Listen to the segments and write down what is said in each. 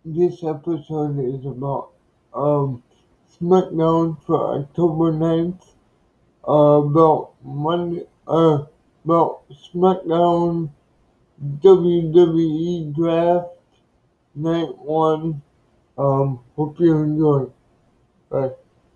This episode is um SmackDown for October 9th. About SmackDown WWE Draft Night One. Hope you enjoy. Bye.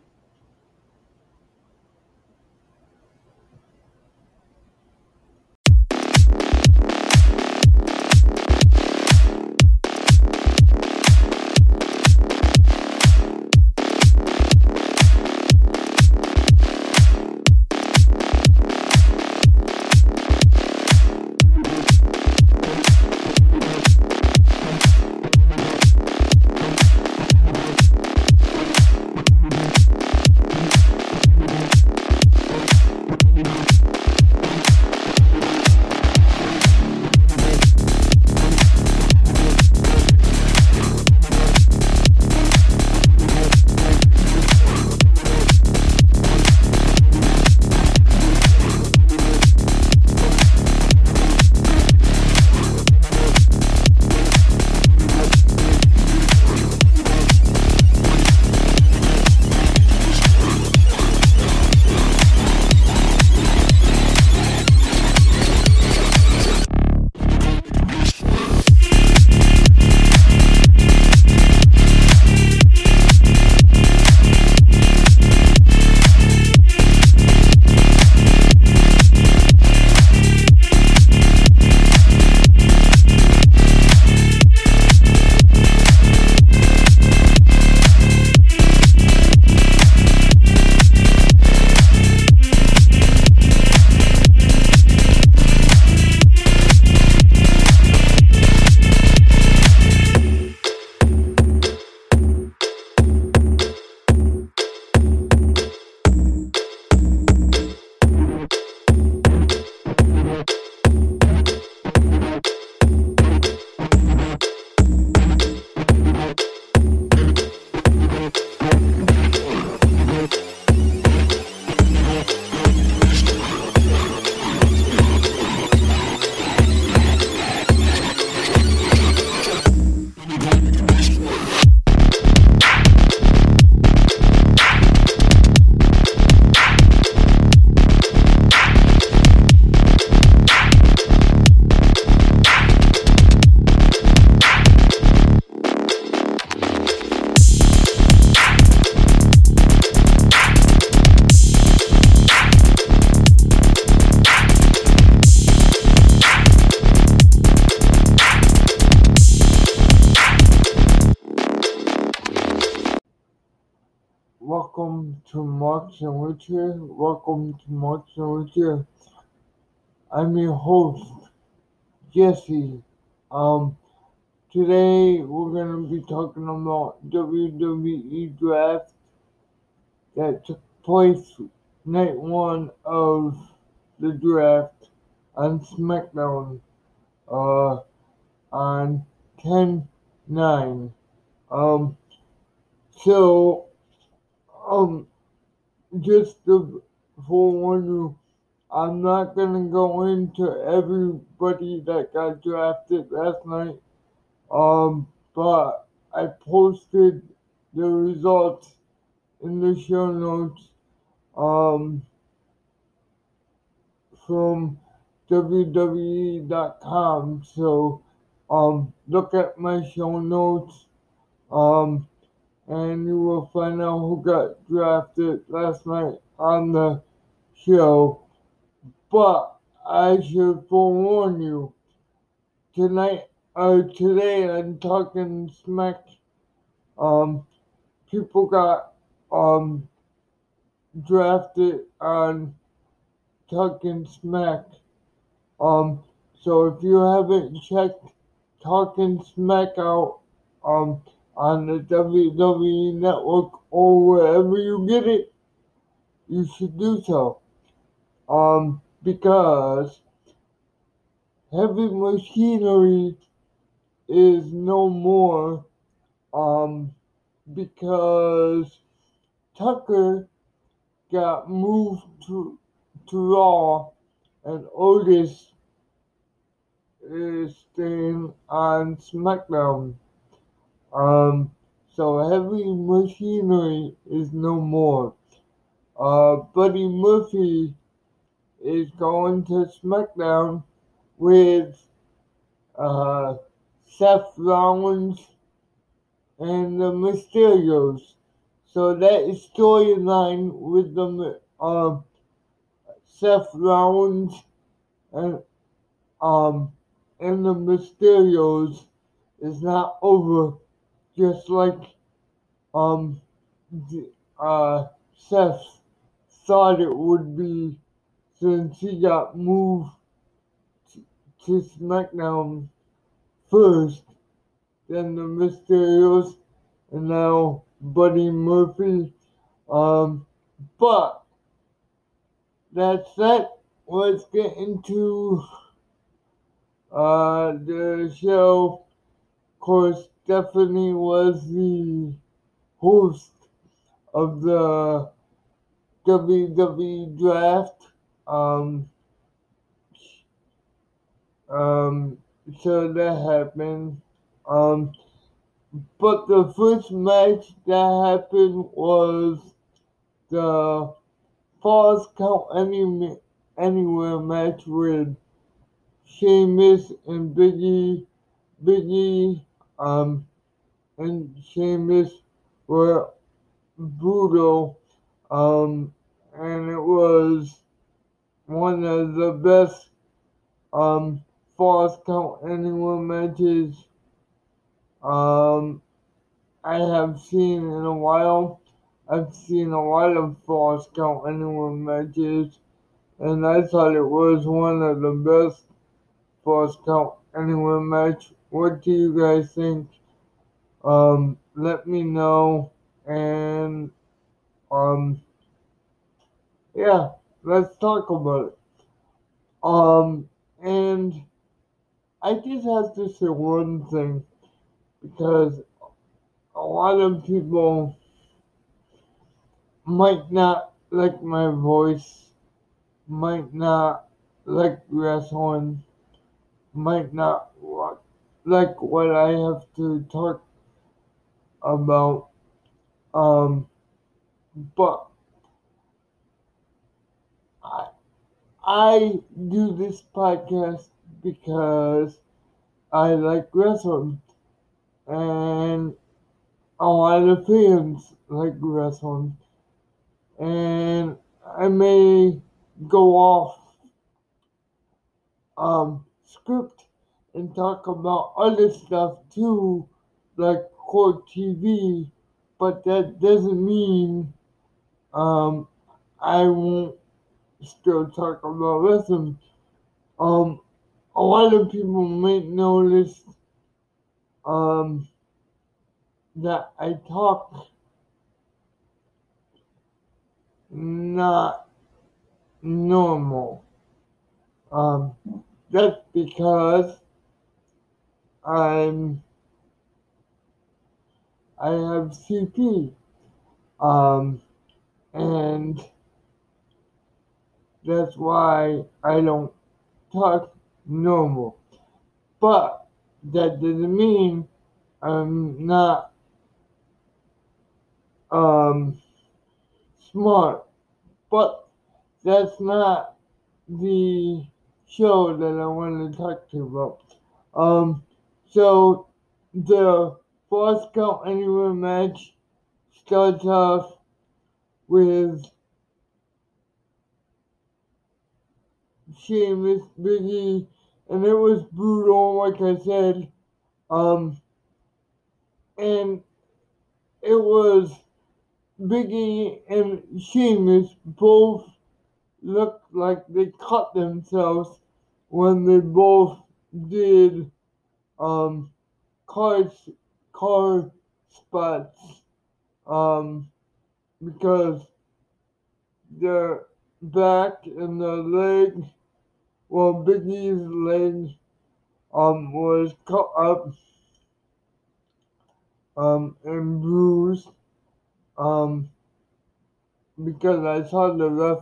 Welcome to Marks and Richard. Welcome to Marks and Richard. I'm your host, Jesse. Um, Today we're gonna be talking about WWE Draft that took place night one of the draft on SmackDown uh, on 10/9. Um, so, um, just to forewarn you, I'm not gonna go into everybody that got drafted last night. But I posted the results in the show notes um, from WWE.com. So look at my show notes um, and you will find out who got drafted last night on the show. But I should forewarn you, tonight or today on Talking Smack, um, people got um, drafted on Talking Smack. Um, so if you haven't checked Talking Smack out um, on the WWE Network or wherever you get it, you should do so. Because Heavy Machinery is no more. Um, because Tucker got moved to Raw and Otis is staying on SmackDown. So heavy machinery is no more. Buddy Murphy is going to SmackDown with uh, Seth Rollins and the Mysterios. So that is storyline with the Seth Rollins and um and the Mysterios is not over. Just like um the, Seth thought it would be since he got moved to SmackDown first, then the Mysterios, and now Buddy Murphy. Um, but that said, let's get into the show. Of course, Stephanie was the host of the WWE draft. Um, um, so that happened. Um, but the first match that happened was the Falls Count Anywhere match with Sheamus and Biggie, and Sheamus were brutal, and it was one of the best Falls Count Anywhere matches um, I have seen in a while. I've seen a lot of Falls Count Anywhere matches, and I thought it was one of the best Falls Count Anywhere match. What do you guys think? Let me know, and um, yeah, let's talk about it. And I just have to say one thing because a lot of people might not like my voice, might not like wrestling, might not like what I have to talk about. Um, but I, I do this podcast because I like wrestling, and a lot of fans like wrestling, and I may go off script and talk about other stuff too, like court TV, but that doesn't mean um, I won't still talk about wrestling. Um, a lot of people may notice um, that I talk not normal. Um, that's because I'm I have CP. Um, and that's why I don't talk normal. But that doesn't mean I'm not um, smart. But that's not the show that I want to talk to you about. Um, so the Falls Count Anywhere match starts off with Sheamus, Biggie, and it was brutal, like I said. Um, and it was Biggie and Sheamus both looked like they cut themselves when they both did um car car spots because their back and their leg, well, Biggie's leg was cut up and bruised um because I saw the ref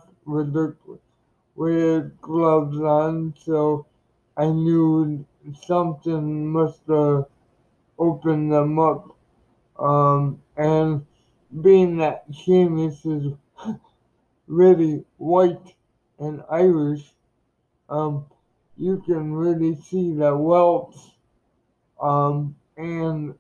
with gloves on, so I knew something must have opened them up. And being that Sheamus is really white and Irish, um, you can really see the welts and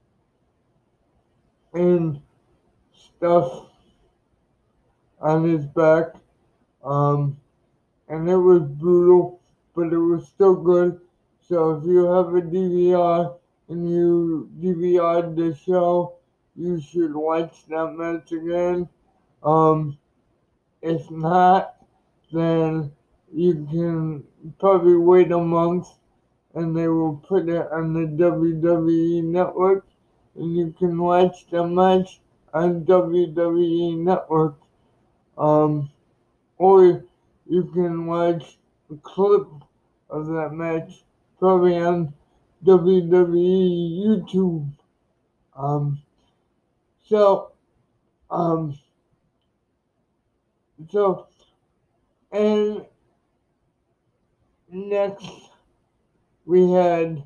stuff on his back. Um, and it was brutal, but it was still good. So if you have a DVR and you DVR'd the show, you should watch that match again. Um, if not, then you can probably wait a month and they will put it on the WWE network and you can watch the match on WWE network. Um, or you can watch a clip of that match probably on WWE YouTube. Um, so, um, so, and next we had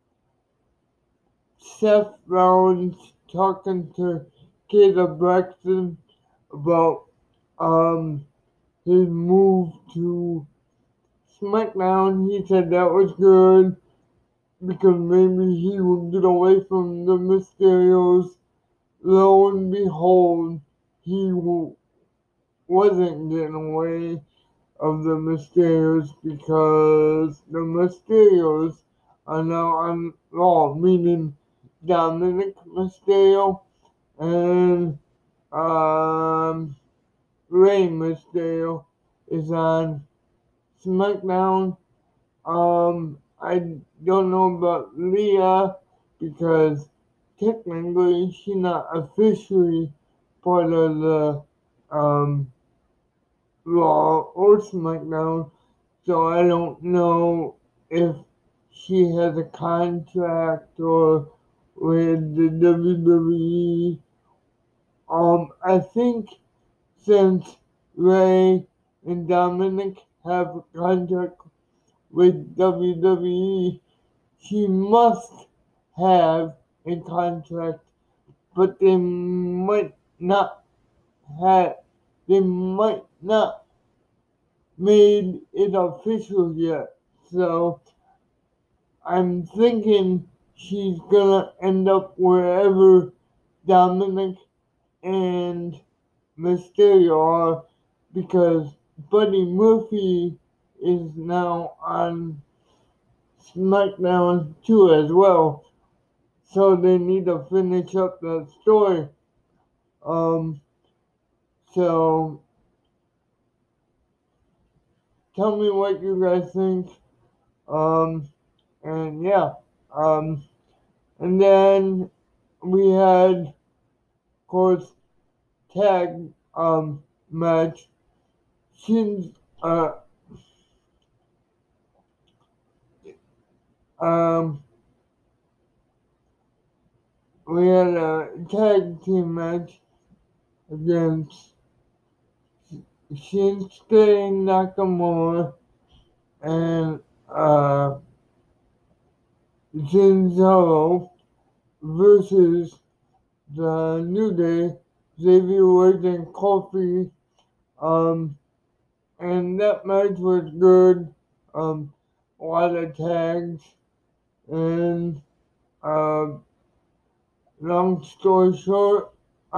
Seth Rollins talking to Caleb Braxton about um his move to SmackDown. He said that was good because maybe he would get away from the Mysterios. Lo and behold, he wasn't getting away of the Mysterios because the Mysterios are now on Raw, meaning Dominic Mysterio and Rey Mysterio is on SmackDown. I don't know about Leah because technically she's not officially part of the um, Raw or SmackDown, so I don't know if she has a contract or with the WWE. I think since Ray and Dominic have a contract with WWE, she must have a contract, but have they might not made it official yet. So I'm thinking she's gonna end up wherever Dominic and Mysterio are because Buddy Murphy is now on SmackDown too as well. So they need to finish up that story. Um, so tell me what you guys think. Um, and yeah. Um, and then we had, of course, tag match. Shin's um we had a tag team match against Shinsuke Nakamura and Cesaro versus the New Day, Xavier Woods and Kofi. Um, and that match was good. A lot of tags and long story short,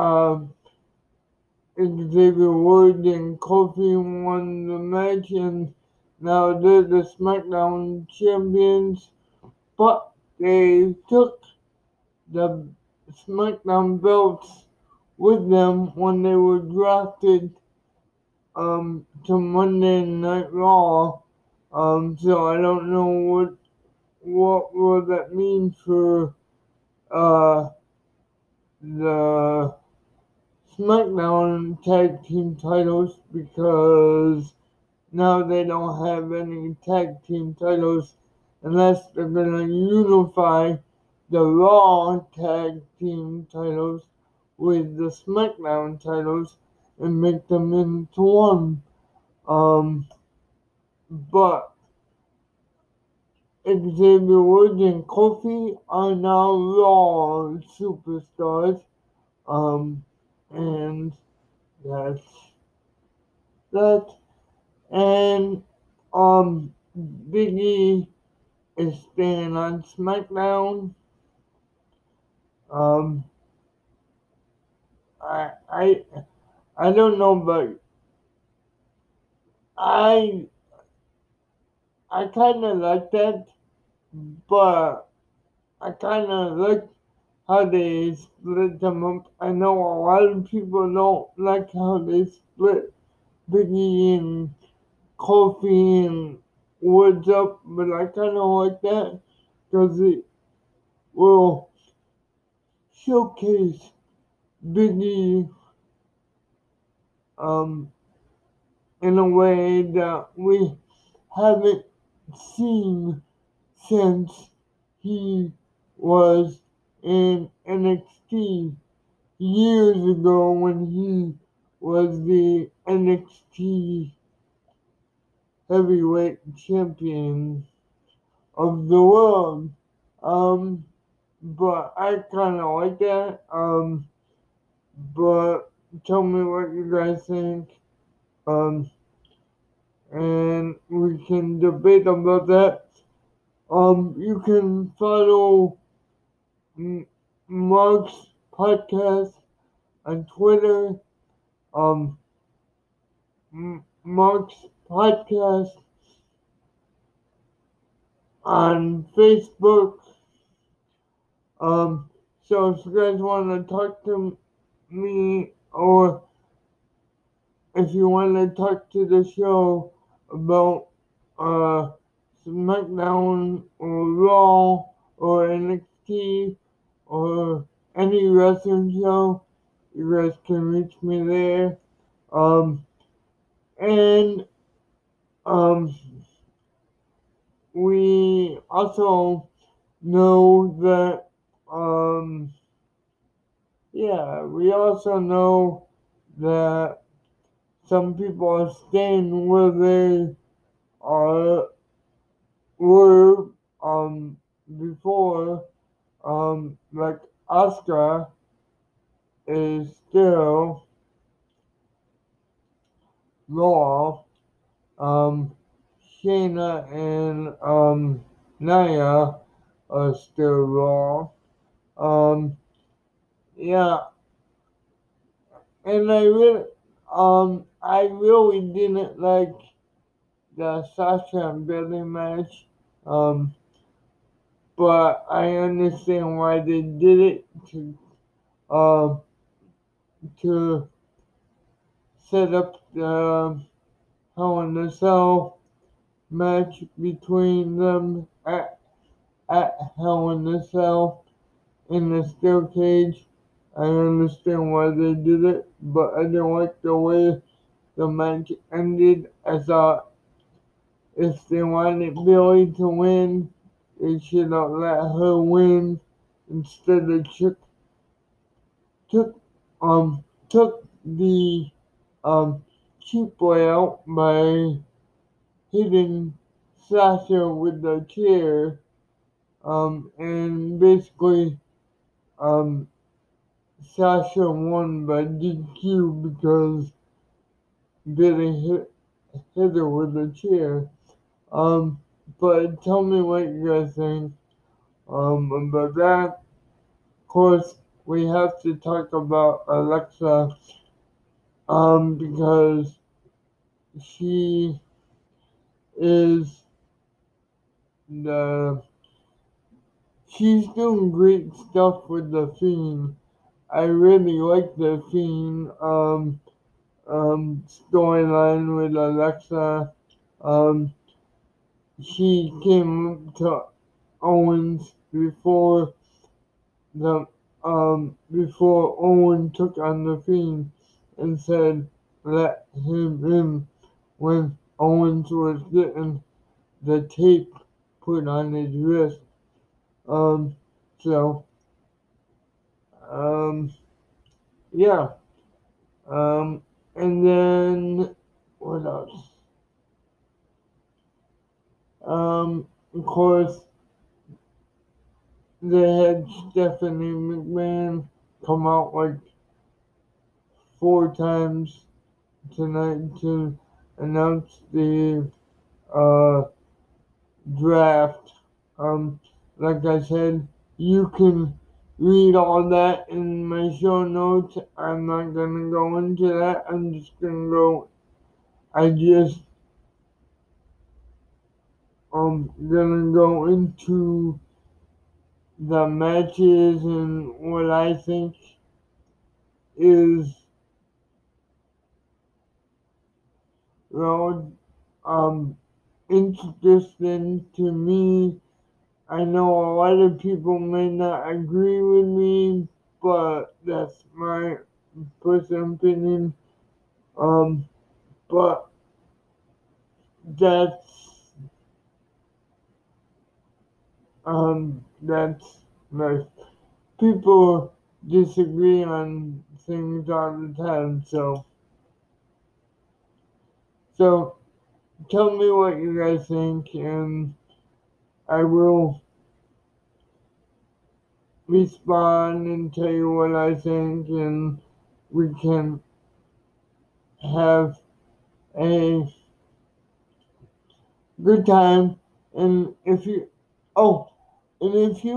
Xavier Woods and Kofi won the match, and now they're the SmackDown champions. But they took the SmackDown belts with them when they were drafted to Monday Night Raw. So I don't know what will that mean for uh the SmackDown tag team titles because now they don't have any tag team titles unless they're gonna unify the Raw tag team titles with the SmackDown titles and make them into one. Um, but Xavier Woods and Kofi are now Raw superstars. Um, and that's that. And Biggie is staying on SmackDown. Um, I I I don't know, but I I kind of like that, but I kind of like how they split them up. I know a lot of people don't like how they split Biggie and Kofi and Woods up, but I kind of like that because it will showcase Biggie um, in a way that we haven't seen since he was in NXT years ago when he was the NXT heavyweight champion of the world. Um, but I kind of like that. But tell me what you guys think. Um, and we can debate about that. You can follow Mark's podcast on Twitter. Um, Mark's podcast on Facebook. Um, so if you guys want to talk to me or if you want to talk to the show about uh, SmackDown or Raw or NXT or any wrestling show, you guys can reach me there. Um, and um, we also know that we also know that some people are staying where they are were before. Like Oscar is still Raw. Um, Shayna and Nia are still Raw. Um, yeah, and I really didn't like the Sasha and Bailey match. Um, but I understand why they did it uh, to set up the Hell in a Cell match between them at Hell in a Cell in the steel cage. I understand why they did it, but I didn't like the way the match ended. I thought if they wanted Billy to win, they should have let her win instead of took um took the cheap way out by hitting Sasha with the chair and basically um Sasha won by DQ because Billy hit her with a chair. Um, but tell me what you guys think about that. Of course, we have to talk about Alexa because she is the she's doing great stuff with the Fiend. I really like the Fiend storyline with Alexa. Um, she came to Owens the before Owen took on the Fiend and said let him in when Owens was getting the tape put on his wrist. Um, so um, yeah. And then what else? of course, they had Stephanie McMahon come out like 4 times tonight to announce the uh, draft. Um, like I said, you can read all that in my show notes. I'm not gonna go into that. I'm just gonna go. I just gonna go into the matches and what I think is well interesting to me. I know a lot of people may not agree with me, but that's my personal opinion. Um, but that's that's like people disagree on things all the time. So tell me what you guys think, and I will respond and tell you what I think, and we can have a good time. And if you, oh, and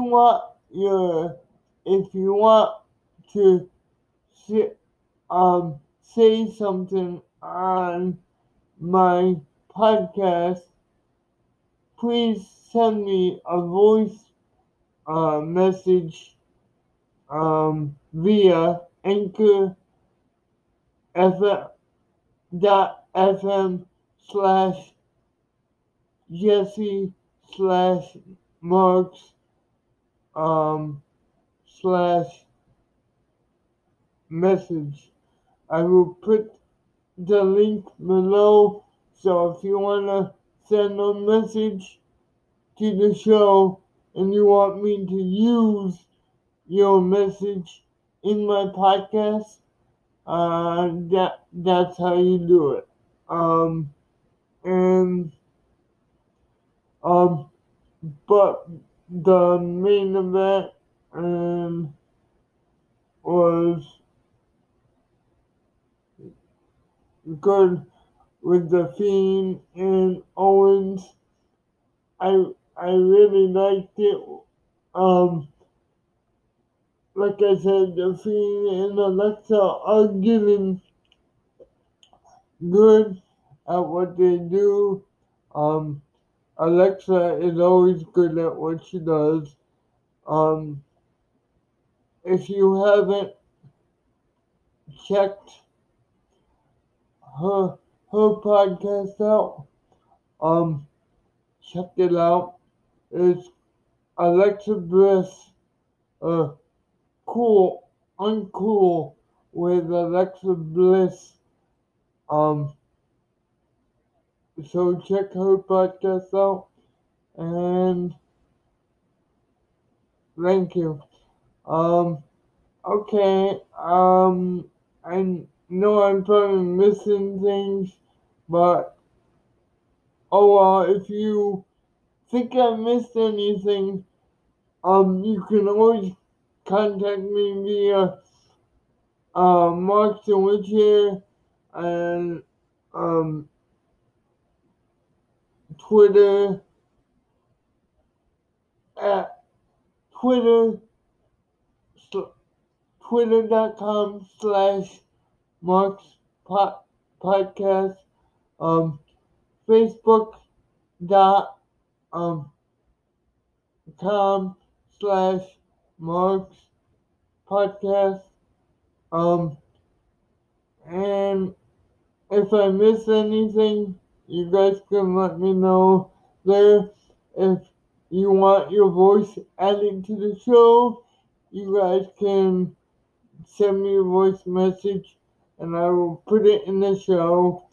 if you want to say, say something on my podcast, please send me a voice message via Anchor FM slash Jesse slash Marks slash message. I will put the link below, so if you want to send a message to the show and you want me to use your message in my podcast, that's how you do it. And um, but the main event was good with the Fiend and Owens. I really liked it. Um, like I said, the Fiend and Alexa are getting good at what they do. Um, Alexa is always good at what she does. Um, if you haven't checked her her podcast out, um, check it out. It's Alexa Bliss, cool, uncool with Alexa Bliss. Um, so check her podcast out and thank you. Um, okay. I know I'm probably missing things, but oh well. If you think I missed anything, you can always contact me via Mark Sandwich here and um Twitter at Twitter twitter.com/Mark's podcast, um, Facebook dot com /Mark's podcast, um, and if I miss anything, you guys can let me know there. If you want your voice added to the show, you guys can send me a voice message and I will put it in the show.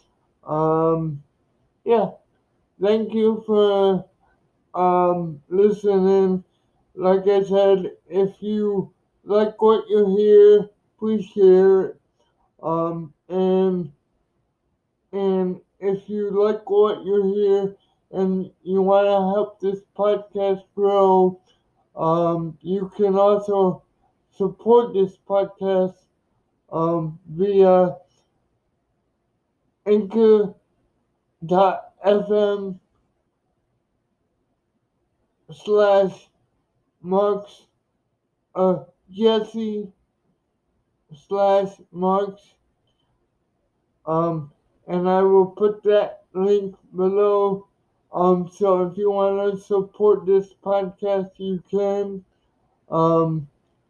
Yeah, thank you for listening. Like I said, if you like what you hear, please share it. Um, and and if you like what you hear, and you want to help this podcast grow, you can also support this podcast via anchor.fm slash marks Jesse slash marks, um and I will put that link below. So if you want to support this podcast, you can. Um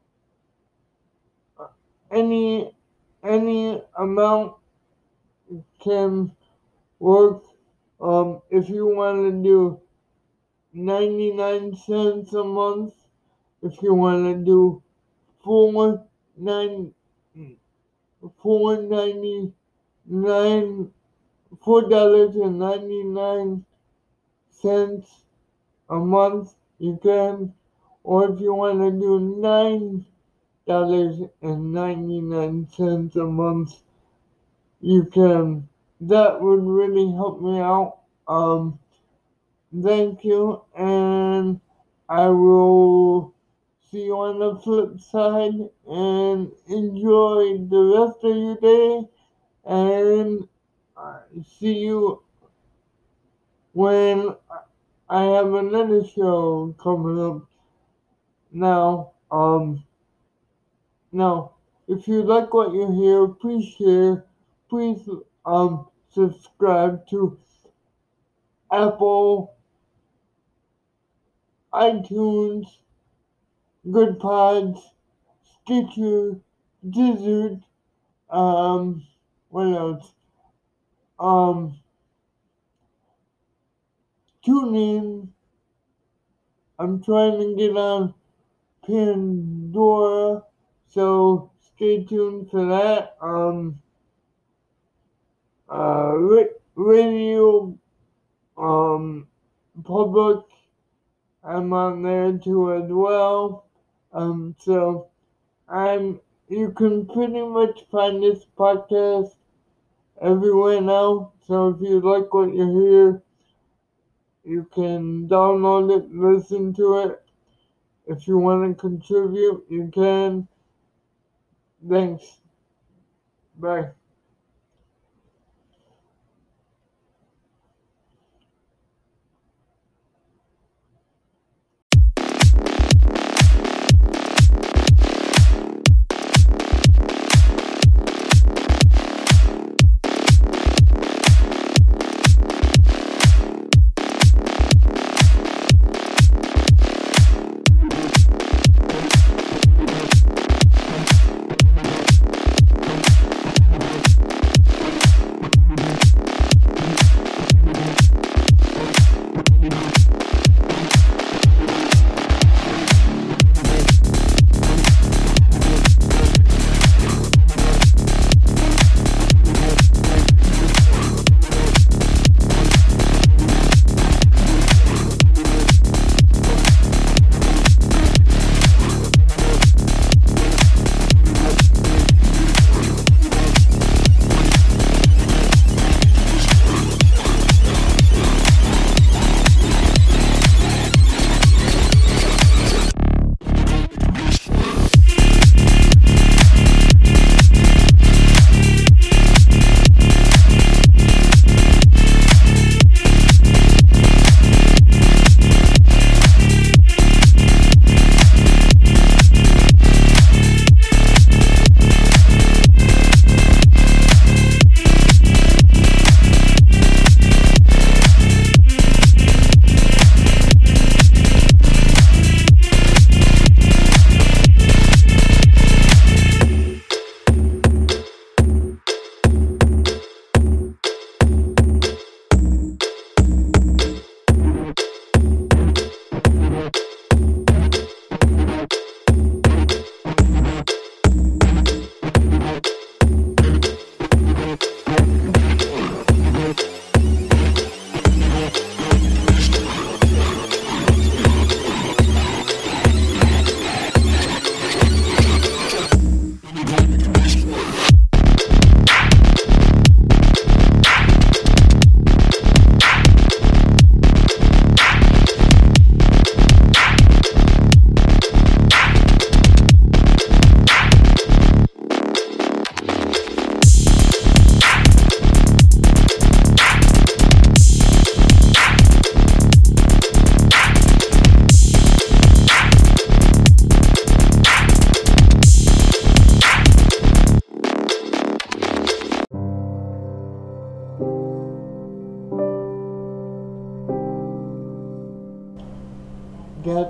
any amount can work. If you want to do 99 cents a month, if you want to do four nine $4.99 $4.99 a month, you can. Or if you want to do $9.99 a month, you can. That would really help me out. Thank you, and I will see you on the flip side, and enjoy the rest of your day, and see you when I have another show coming up. Now, now, if you like what you hear, please share, please subscribe to Apple, iTunes, Good Pods, Stitcher, Dizzard, what else? Tune in. I'm trying to get on Pandora, so stay tuned for that. Radio, Public, I'm on there too as well. So you can pretty much find this podcast everywhere now. So if you like what you hear, you can download it, listen to it. If you want to contribute, you can. Thanks. Bye.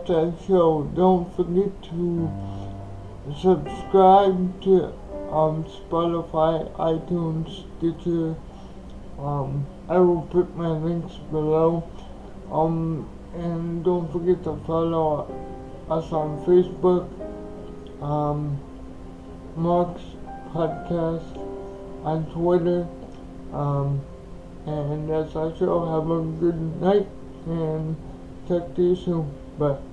that show. Don't forget to subscribe to Spotify, iTunes, Stitcher. I will put my links below. And don't forget to follow us on Facebook, Mark's Podcast on Twitter. And as I shall have a good night and talk to you soon. Bye.